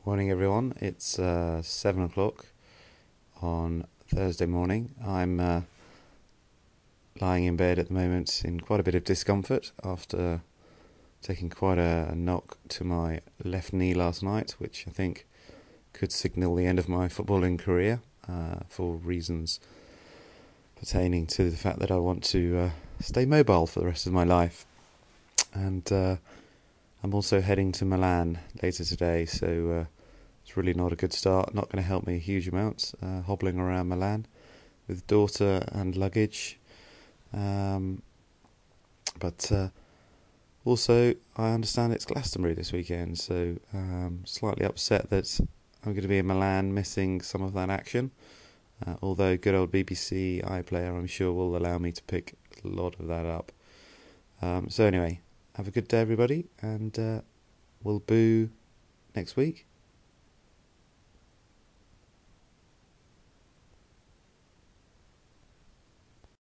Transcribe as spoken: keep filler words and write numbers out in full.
Morning, everyone. It's uh, seven o'clock on Thursday morning. I'm uh, lying in bed at the moment in quite a bit of discomfort after taking quite a, a knock to my left knee last night, which I think could signal the end of my footballing career uh, for reasons pertaining to the fact that I want to uh, stay mobile for the rest of my life. And uh, I'm also heading to Milan later today, so uh, it's really not a good start. Not going to help me a huge amount, uh, hobbling around Milan with daughter and luggage. Um, but uh, also, I understand it's Glastonbury this weekend, so um, slightly upset that I'm going to be in Milan missing some of that action. Uh, although good old B B C iPlayer, I'm sure, will allow me to pick a lot of that up. Um, so anyway, have a good day, everybody, and uh, we'll boo next week.